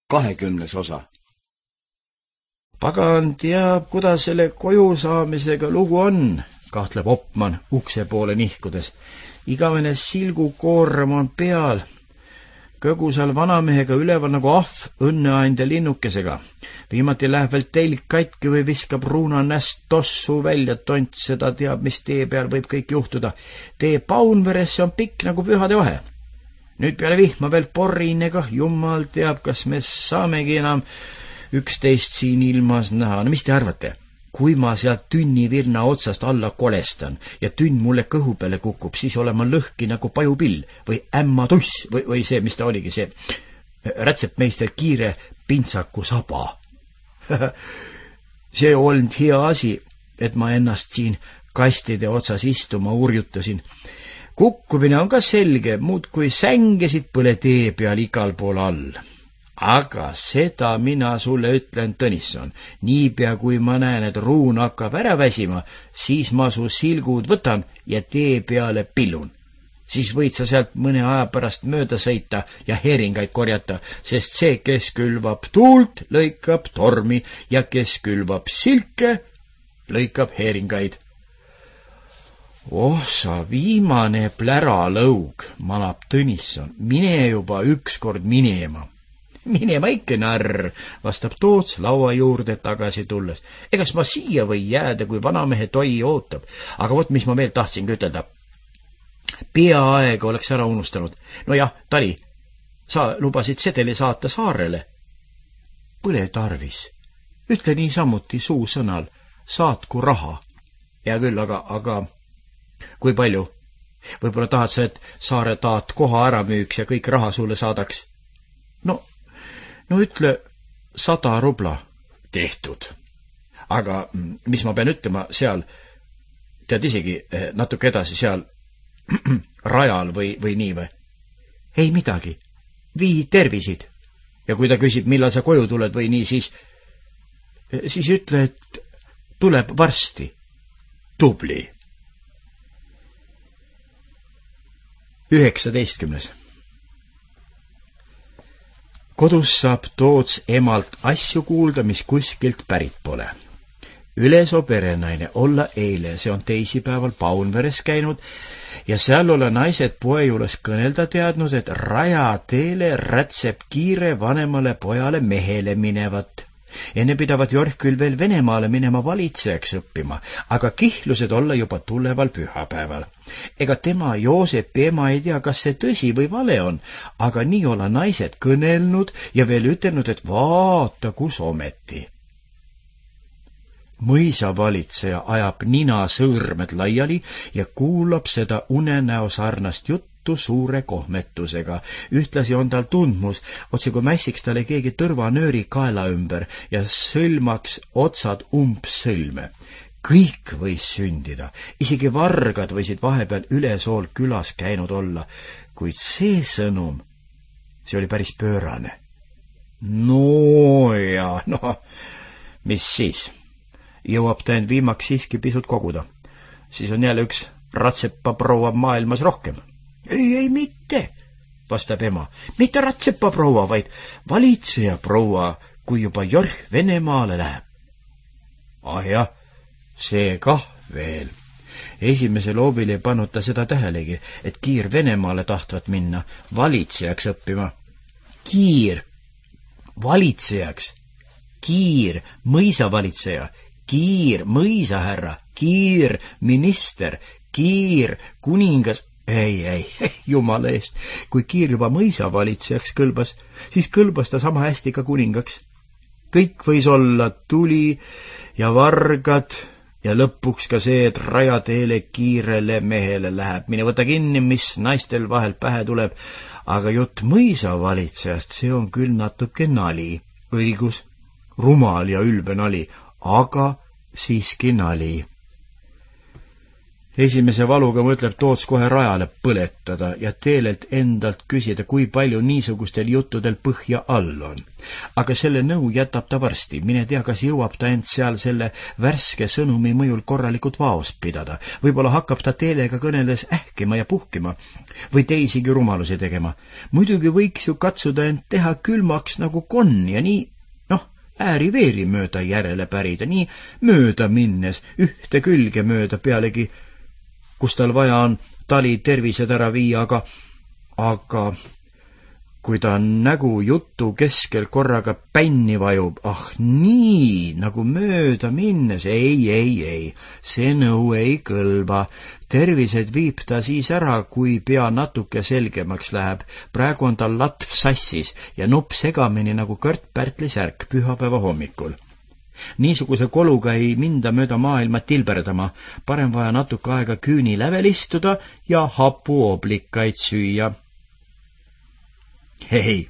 20. osa. Pagan teab, kuidas selle koju saamisega lugu on, kahtleb Oppmann ukse poole nihkudes. Igavene silgukoorm on peal. Kõgusal vanamehega üleval nagu ahv õnneandja linnukesega. Viimati läheb veel telk katki või viskab Ruuna näst tossu välja, tont seda teab, mis tee peal võib kõik juhtuda. Tee Paunveresse on pikk nagu pühade vahe. Nüüd peale vihma veel porrinega, jumal teab, kas me saamegi enam üksteist siin ilmas näha. No mis te arvate? Kui ma sealt tünnivirna otsast alla kolestan ja tünn mulle kõhu peale kukub, siis olen ma lõhki nagu pajupill või ämmatuss või see, mis ta oligi, see rätsepmeister Kiire pintsaku saba. See olnud hea asi, et ma ennast siin kastide otsas istuma urjutasin. Kukkumine on ka selge, muud kui sängesid põle tee peal igal pool all. Aga seda mina sulle ütlen, Tõnisson, niipea kui ma näen, et Ruun hakkab ära väsima, siis ma su silgud võtan ja tee peale pillun. Siis võid sa sealt mõne aja pärast mööda sõita ja heeringaid korjata, sest see, kes külvab tuult, lõikab tormi ja kes külvab silke, lõikab heeringaid. Oh, sa viimane pläralõug, manab Tõnisson, mine juba ükskord minema. Minema ikka, narr, vastab Toots laua juurde tagasi tulles. Egas ma siia või jääda, kui vanamehe toi ootab. Aga vot, mis ma veel tahtsingi ütelda. Peaaegu oleks ära unustanud. No jah, Tali, sa lubasid sedeli saata Saarele. Põle tarvis. Ütle niisamuti suusõnal. Saatku raha. Hea küll, aga kui palju? Võib-olla tahad sa, et Saare taat koha ära müüks ja kõik raha sulle saadaks? No ütle 100 rubla. Tehtud. Aga mis ma pean ütlema seal, tead isegi natuke edasi seal rajal või nii või? Ei midagi. Vii tervisid. Ja kui ta küsib, millal sa koju tuled või nii, siis ütle, et tuleb varsti. Tubli. 19. Kodus saab Toots emalt asju kuulda, mis kuskilt pärit pole. Ülesoo perenaine olla eile, see on teisipäeval Paunveres käinud ja seal olla naised poe juures kõnelda teadnud, et rajateele rätseb Kiire vanemale pojale mehele minevat. Enne pidavat Jorg küll veel Venemaale minema valitsejaks õppima, aga kihlused olla juba tuleval pühapäeval. Ega tema Joosepi ema ei tea, kas see tõsi või vale on, aga nii olla naised kõnelnud ja veel ütelnud, et vaata, kus ometi. Mõisavalitseja ajab nina sõõrmed laiali ja kuulab seda unenäo sarnast juttu suure kohmetusega. Ühtlasi on tal tundmus, otse kui mässiks talle keegi tõrvanööri kaela ümber ja sõlmaks otsad umbsõlme. Kõik võis sündida, isegi vargad võisid vahepeal Ülesool külas käinud olla, kuid see sõnum, see oli päris pöörane. Mis siis? Jõuab ta end viimaks siiski pisut koguda. Siis on jälle üks ratsepa proua maailmas rohkem. Ei mitte, vastab ema. Mitte ratsepa proua, vaid valitseja proua, kui juba Jorg Venemaale läheb. Jah, see kah veel. Esimesel hoobil ei pannud ta seda tähelegi, et Kiir Venemaale tahtvat minna valitsejaks õppima. Kiir, valitsejaks. Kiir, mõisavalitseja. Kiir, mõisahärra. Kiir, minister. Kiir, kuningas. Ei, jumala eest. Kui Kiir juba mõisavalitsejaks kõlbas, siis kõlbas ta sama hästi ka kuningaks. Kõik võis olla tuli ja vargad ja lõpuks ka see, et rajateele Kiirele mehele läheb. Mine võta kinni, mis naistel vahel pähe tuleb, aga jutt mõisavalitsejast, see on küll natuke nali. Õigus, rumal ja ülbe nali, aga siiski nali. Esimese valuga mõtleb Toots kohe rajale põletada ja Teelelt endalt küsida, kui palju niisugustel juttudel põhja all on. Aga selle nõu jätab ta varsti, mine tea, kas jõuab ta end seal selle värske sõnumi mõjul korralikult vaos pidada. Võib-olla hakkab ta Teelega kõneles ähkima ja puhkima või teisigi rumalusi tegema. Muidugi võiks ju katsuda end teha külmaks nagu konn ja nii, ääri-veeri mööda järele pärida, nii mööda minnes, ühte külge mööda pealegi, kus tal vaja on tali tervised ära viia, aga kui ta nägu jutu keskel korraga pänni vajub, nii, nagu mööda minnes, ei, see nõu ei kõlba. Tervised viib ta siis ära, kui pea natuke selgemaks läheb. Praegu on tal latv sassis ja nupp segamini nagu Kört-Pärtli särk pühapäeva hommikul. Niisuguse koluga ei minda mööda maailma tilberdama, parem vaja natuke aega küüni lävel istuda ja hapuoblikaid süüa. Hei,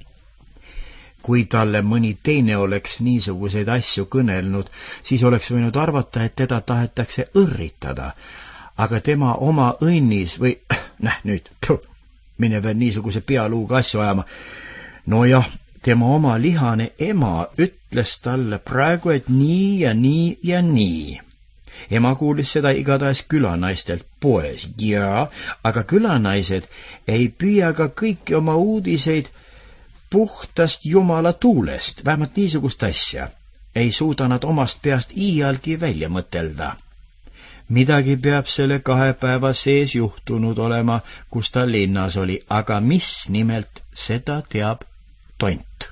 kui talle mõni teine oleks niisuguseid asju kõnelnud, siis oleks võinud arvata, et teda tahetakse õrritada, aga tema oma õnnis või, nüüd, mine veel niisuguse pealuuga asju ajama. No jah, tema oma lihane ema ütles talle praegu, et nii ja nii ja nii. Ema kuulis seda igatahes külanaistelt poes, aga külanaised ei püüa ka kõiki oma uudiseid puhtast jumala tuulest, vähemalt niisugust asja. Ei suuda nad omast peast iialgi välja mõtelda. Midagi peab selle 2 päeva sees juhtunud olema, kus ta linnas oli, aga mis nimelt, seda teab tont.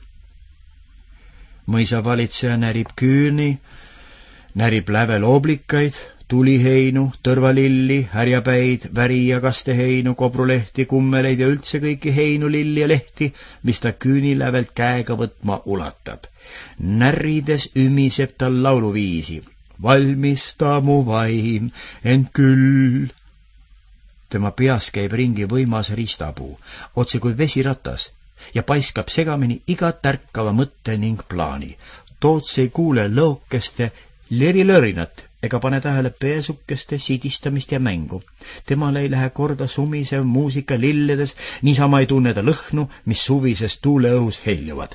Mõisavalitseja närib küüni, närib lävel oblikaid, tuliheinu, tõrvalilli, härjapäid, väri- ja kasteheinu, kobrulehti, kummeleid ja üldse kõiki heinu, lilli ja lehti, mis ta küüni lävelt käega võtma ulatab. Närrides ümiseb tal lauluviisi. Valmista mu vaim, ent küll. Tema peas käib ringi võimas ristapuu, otse kui vesiratas, ja paiskab segamini iga tärkava mõtte ning plaani. Toots ei kuule lõokeste lerilõrinat ega pane tähele peesukeste sidistamist ja mängu. Temal ei lähe korda sumisev muusika lilledes, niisama ei tunne ta lõhnu, mis suvises tuuleõhus heljuvad.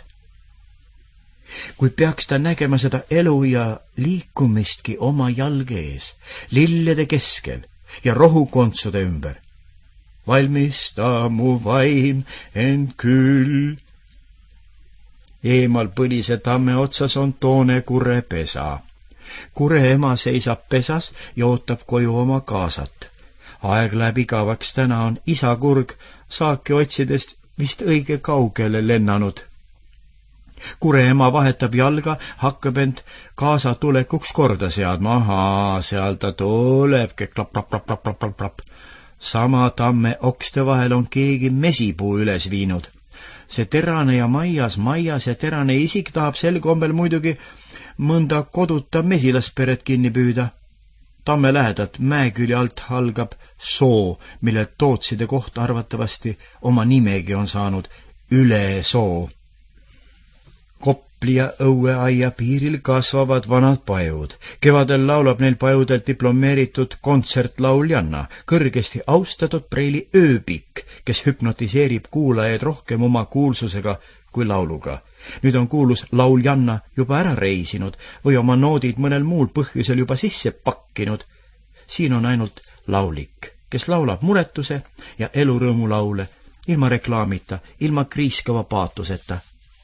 Kui peaks ta nägema seda elu ja liikumistki oma jalge ees, lillede keskel ja rohukontsude ümber. Valmista mu vaim, ent küll. Eemal põlise tamme otsas on toone Kure pesa. Kure ema seisab pesas ja ootab koju oma kaasat. Aeg läheb igavaks, täna on isa kurg saaki otsidest vist õige kaugele lennanud. Kure ema vahetab jalga, hakkab end kaasa tulekuks korda seadma. Ahaa, seal ta tulebki, klapp. Sama tamme okste vahel on keegi mesipuu üles viinud. See terane ja maias ja terane isik tahab sel kombel muidugi mõnda koduta mesilasperet kinni püüda. Tamme lähedalt mäeküli alt algab soo, mille Tootside koht arvatavasti oma nimegi on saanud, Üle soo. Kopli ja õueaia piiril kasvavad vanad pajud. Kevadel laulab neil pajudel diplomeeritud kontsertlauljanna, kõrgesti austatud preili ööpik, kes hüpnotiseerib kuulajaid rohkem oma kuulsusega kui lauluga. Nüüd on kuulus lauljanna juba ära reisinud või oma noodid mõnel muul põhjusel juba sisse pakkinud. Siin on ainult laulik, kes laulab muretuse ja elurõõmu laule, ilma reklaamita, ilma kriiskava paatuseta.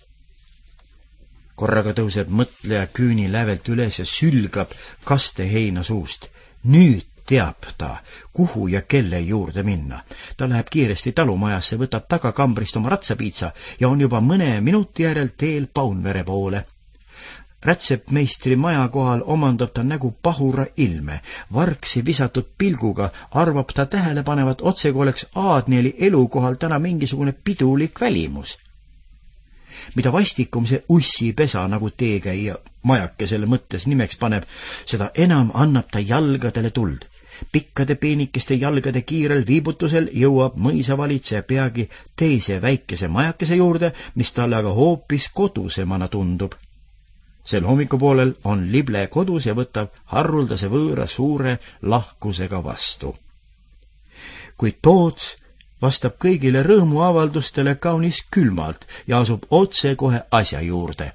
Korraga tõuseb mõtleja küüni lävelt üles ja sülgab kasteheina suust. Nüüd teab ta, kuhu ja kelle juurde minna. Ta läheb kiiresti talumajasse, võtab tagakambrist oma ratsapiitsa ja on juba mõne minuti järel teel Paunvere poole. Rätsepmeistri maja kohal omandab ta nägu pahura ilme. Vargsi visatud pilguga arvab ta tähelepanevat otse, kui oleks Aadnieli elukohal täna mingisugune pidulik välimus. Mida vastikum see ussipesa, nagu teekäija majakesele mõttes nimeks paneb, seda enam annab ta jalgadele tuld. Pikkade peenikeste jalgade kiirel viibutusel jõuab mõisavalitseja peagi teise väikese majakese juurde, mis talle aga hoopis kodusemana tundub. sel hommikupoolel on Lible kodus ja võtab haruldase võõra suure lahkusega vastu. Kuid Toots vastab kõigile rõõmuavaldustele kaunis külmalt ja asub otse kohe asja juurde.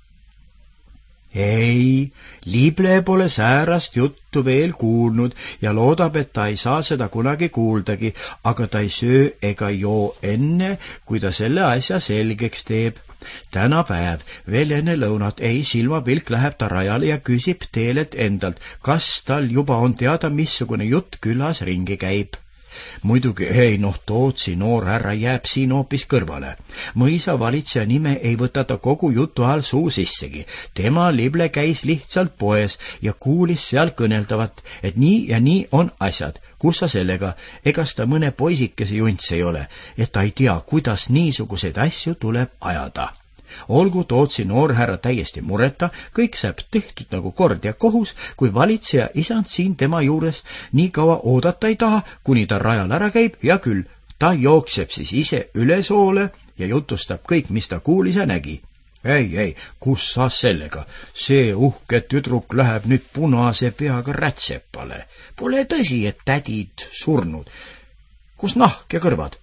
Ei, Lible pole säärast juttu veel kuulnud ja loodab, et ta ei saa seda kunagi kuuldagi, aga ta ei söö ega joo enne, kui ta selle asja selgeks teeb. Tänapäev veel enne lõunat silmapilk läheb ta rajale ja küsib teelet endalt, kas tal juba on teada, missugune jutt külas ringi käib. Muidugi Tootsi noor härra jääb siin hoopis kõrvale. Mõisa valitseja nime ei võta ta kogu jutu ajal suu sissegi. Tema Lible käis lihtsalt poes ja kuulis seal kõneldavat, et nii ja nii on asjad. Kus sa sellega, egas ta mõne poisikese junts ei ole, et ta ei tea, kuidas niisuguseid asju tuleb ajada. Olgu Tootsi noor härra täiesti mureta, kõik saab tehtud nagu kord ja kohus, kui valitseja isand siin tema juures nii kaua oodata ei taha, kuni ta rajal ära käib, ja küll, ta jookseb siis ise ülesoole ja jutustab kõik, mis ta kuulis ja nägi. Ei, kus sa sellega? See uhke tüdruk läheb nüüd punase peaga rätsepale. Pole tõsi, et tädid surnud. Kus nahk ja kõrvad?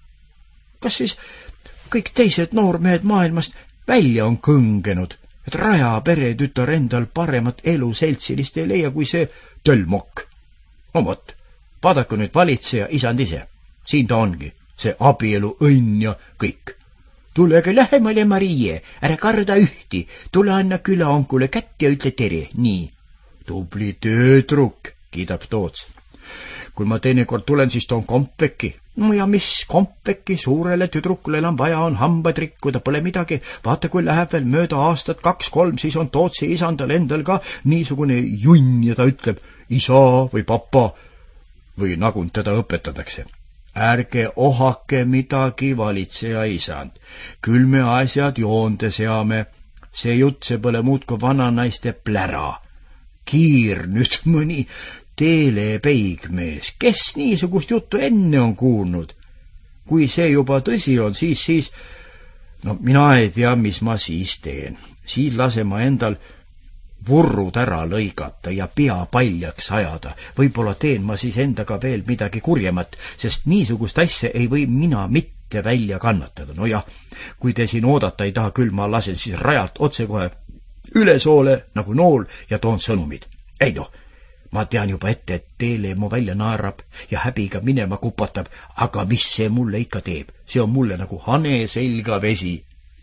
Kas siis kõik teised noormehed maailmast välja on kõngenud, et Raja peretütar endal paremat elu seltsilist ei leia kui see tölmokk? No vot, vaadake nüüd valitseja isand ise. Siin ta ongi, see abielu õnn ja kõik. Tulege lähemale, Marie, ära karda ühti, tule anna külaonkule kätt ja ütle tere, nii. Tubli töötrukk, kiidab Toots. Kui ma teinekord tulen, siis toon kompveki. No ja mis kompveki, suurele tüdrukule enam vaja on hambad rikkuda, pole midagi. Vaata, kui läheb veel mööda aastat 2-3, siis on Tootsi isandal endal ka niisugune junn ja ta ütleb isa või papa või nagu teda õpetatakse. Ärge ohake midagi, valitseja isand. Küll me asjad joonde seame. See jutt, see pole muud kui vananaiste plära. Kiir nüüd mõni teelepeigmees, kes niisugust juttu enne on kuulnud? Kui see juba tõsi on, siis, mina ei tea, mis ma siis teen. Siis lase ma endal vurrud ära lõigata ja pea paljaks ajada. Võib-olla teen ma siis endaga veel midagi kurjemat, sest niisugust asja ei või mina mitte välja kannatada. No jah, kui te siin oodata ei taha, küll ma lasen siis rajalt otsekohe ülesoole nagu nool ja toon sõnumid. Ei ma tean juba ette, et teele mu välja naerab ja häbiga minema kupatab, aga mis see mulle ikka teeb? See on mulle nagu hane selga vesi.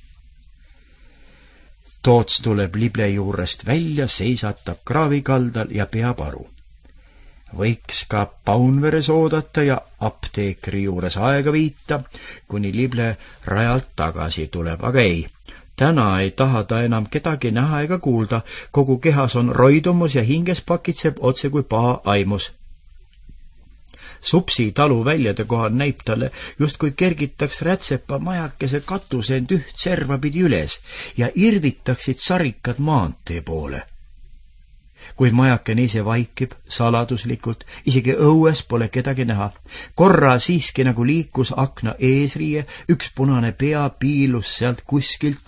Toots tuleb Lible juurest välja, seisatab kraavikaldal ja peab aru. Võiks ka Paunveres oodata ja apteekri juures aega viita, kuni Lible rajalt tagasi tuleb, aga ei. Täna ei taha ta enam kedagi näha ega kuulda, kogu kehas on roidumus ja hinges pakitseb otse kui paha aimus. Supsi talu väljade kohal näib talle, justkui kergitaks rätsepa majakese katuse end üht serva pidi üles ja irvitaksid sarikad maantee poole. Kuid majakene ise vaikib saladuslikult, isegi õues pole kedagi näha. Korra siiski nagu liikus akna eesriie, üks punane pea piilus sealt kuskilt.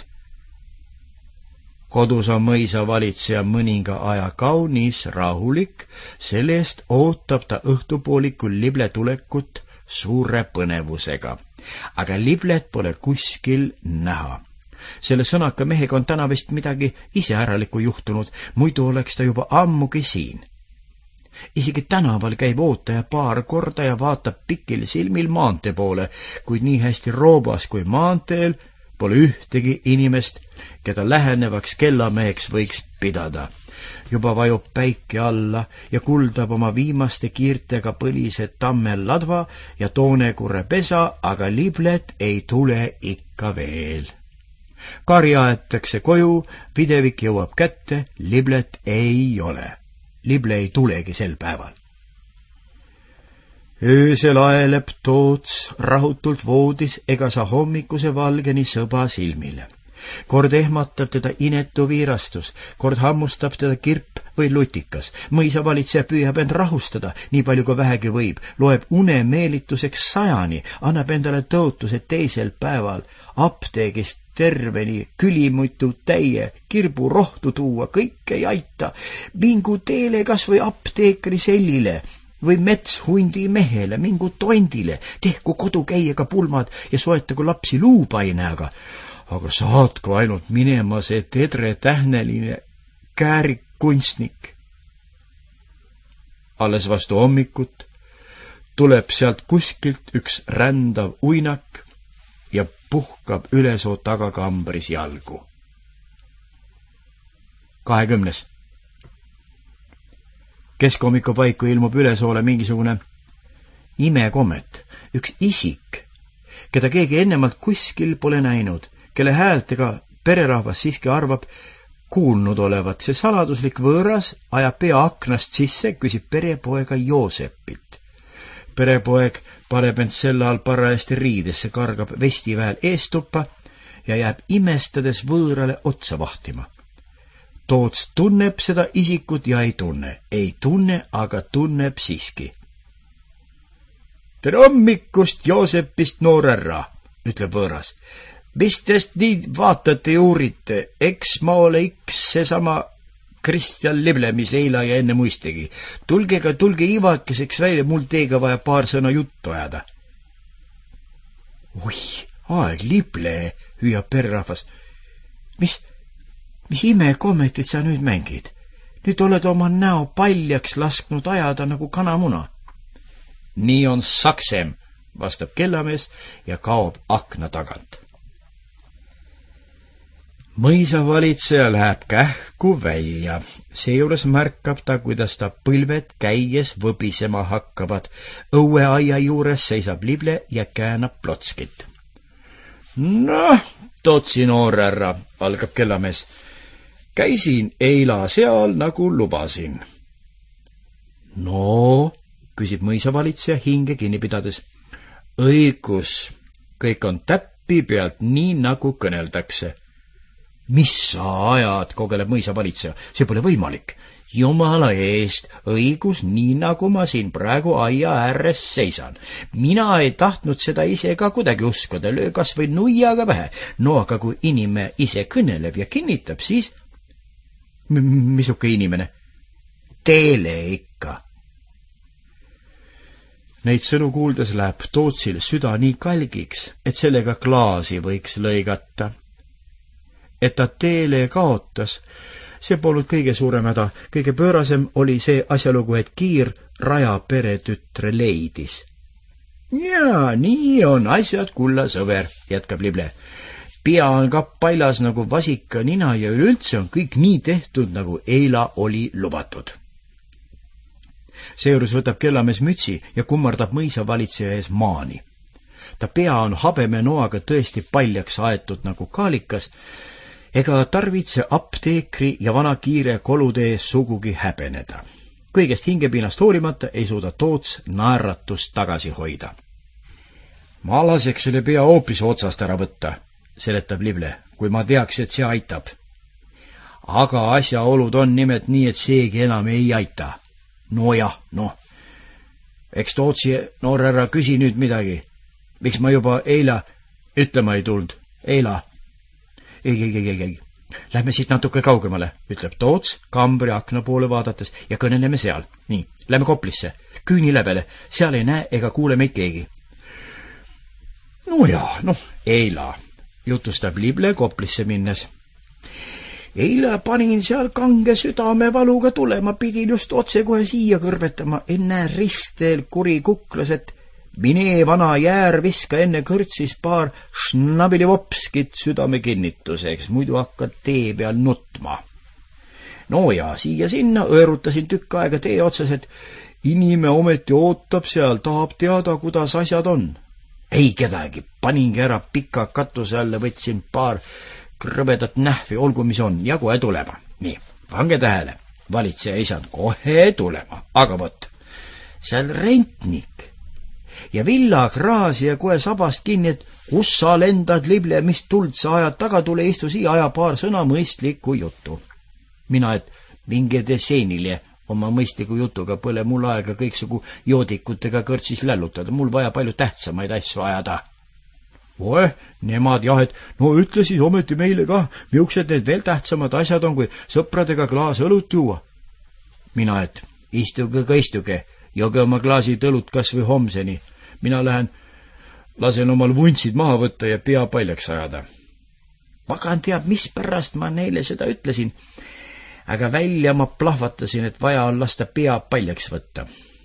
Kodus on mõisa valitseja mõninga aja kaunis rahulik, selle eest ootab ta õhtupoolikul Lible tulekut suure põnevusega. Aga Liblet pole kuskil näha. Selle sõnaka mehega on täna vist midagi iseäralikku juhtunud, muidu oleks ta juba ammugi siin. Isegi tänaval käib ootaja paar korda ja vaatab pikil silmil maantee poole, kuid nii hästi roobas kui maanteel pole ühtegi inimest, keda lähenevaks kellameheks võiks pidada. Juba vajub päike alla ja kuldab oma viimaste kiirtega põlised tammel ladva ja toonekurre pesa, aga Liblet ei tule ikka veel. Kari aetakse koju, pidevik jõuab kätte, Liblet ei ole. Lible ei tulegi sel päeval. Öösel aeleb Toots rahutult voodis ega sa hommikuse valgeni sõba silmile. Kord ehmatab teda inetu viirastus, kord hammustab teda kirp või lutikas. Mõisavalitseja püüab end rahustada, nii palju kui vähegi võib, loeb une meelituseks 100, annab endale tõotus, et teisel päeval apteegist terveni külimutu täie kirbu rohtu tuua, kõik ei aita. Mingu teele kas või apteekri sellile või metshundi mehele, mingu tondile, tehku kodukäiega pulmad ja soetagu lapsi luupaine, aga saatku ainult minema see tedre tähneline käärikkunstnik. Alles vastu hommikut tuleb sealt kuskilt üks rändav uinak ja puhkab Ülesoo tagakambris jalgu. 20. Keskhommikul paiku ilmub Ülesoole mingisugune imekommet, üks isik, keda keegi ennemalt kuskil pole näinud, kelle häält ega pererahvas siiski arvab kuulnud olevat. See saladuslik võõras ajab pea aknast sisse, küsib perepoega Joosepilt. Perepoeg paneb end selle all parajasti riidesse, kargab vestiväel eestuppa ja jääb imestades võõrale otsa vahtima. Toots tunneb seda isikut ja ei tunne, aga tunneb siiski. Tere hommikust, Joosepist noorärra, ütleb võõras. Mis test nii vaatate ja uurite? Eks ma ole seesama Kristjan Lible, mis eila ja enne muistegi. Tulge ivakeseks välja, mul teiega vaja paar sõna juttu ajada. Oi, aeg Lible, hüüab pererahvas. Mis imekommetit sa nüüd mängid? Nüüd oled oma näo paljaks lasknud ajada nagu kanamuna. Nii on saksem, vastab kellamees ja kaob akna tagant. Mõisavalitseja läheb kähku välja. Seejuures märkab ta, kuidas ta põlved käies võbisema hakkavad. Õueaia juures seisab Lible ja käänab plotskit. Noh, Tootsi noorärra, algab kellamees. Käisin eila seal, nagu lubasin. No, küsib mõisavalitseja hinge kinni pidades. Õigus, kõik on täppi pealt nii, nagu kõneldakse. Mis sa ajad, kogeleb mõisavalitseja, see pole võimalik. Jumala eest, õigus, nii nagu ma siin praegu aia ääres seisan. Mina ei tahtnud seda ise ka kuidagi uskuda, löö kas või nuiaga pähe. No aga kui inimene ise kõneleb ja kinnitab, siis... Misuke inimene? Teele ikka. Neid sõnu kuuldes läheb Tootsil süda nii kalgiks, et sellega klaasi võiks lõigata. Et ta Teele kaotas, see polnud kõige suurem häda. Kõige pöörasem oli see asjalugu, et Kiir Raja peretütre leidis. Jaa, nii on asjad, kulla sõber, jätkab Lible. Pea on ka paljas nagu vasika nina ja üleüldse on kõik nii tehtud, nagu eila oli lubatud. Seejuures võtab kellamees mütsi ja kummardab mõisavalitseja ees maani. Ta pea on habeme noaga tõesti paljaks aetud nagu kaalikas, ega tarvitse apteekri ja vana Kiire kolude ees sugugi häbeneda. Kõigest hingepiinast hoolimata ei suuda Toots naeratust tagasi hoida. Ma laseks selle pea hoopis otsast ära võtta, seletab Lible, kui ma teaks, et see aitab. Aga asjaolud on nimelt nii, et seegi enam ei aita. No jah, noh. Eks Tootsi noorärra küsi nüüd midagi. Miks ma juba eila ütlema ei tulnud? Eila. Ei. Lähme siit natuke kaugemale, ütleb Toots kambri akna poole vaadates ja kõneleme seal. Nii, lähme Koplisse, küüni läbele, seal ei näe ega kuule meid keegi. No jah, eila, jutustab Lible Koplisse minnes. Eile panin seal kange südamevaluga tulema, pidin just otse kohe siia kõrvetama, enne ristel kuri kuklas, et mine vana jäär, viska enne kõrtsis paar šnabilivopskit südame kinnituseks, muidu hakkad tee peal nutma. No ja siia-sinna õõrutasin tükk aega tee otsas, et inimene ometi ootab seal, tahab teada, kuidas asjad on. Ei kedagi, paningi ära pika katuse alla, võtsin paar krõbedat nähvi, olgu mis on, ja kohe tulema. Nii, pange tähele, valitseja isand, kohe tulema, aga vot, seal rentnik, ja villakraasi ja kohe sabast kinni, et kus sa lendad, lible, mis tuld sa ajad, taga tule, istu siia, aja paar sõna mõistlikku juttu. Mina, et minge te seenile oma mõistliku jutuga, põle mul aega kõiksugu joodikutega kõrtsis lällutada, mul vaja palju tähtsamaid asju ajada. Oe, nemad jah, et no ütle siis ometi meile ka, miuksed need veel tähtsamad asjad on, kui sõpradega klaas õlut juua. Mina, et istuge, joge oma klaasid õlut kas või homseni. Mina lähen, lasen omal vuntsid maha võtta ja pea paljaks ajada. Pagan teab, mispärast ma neile seda ütlesin, aga välja ma plahvatasin, et vaja on lasta pea paljaks võtta.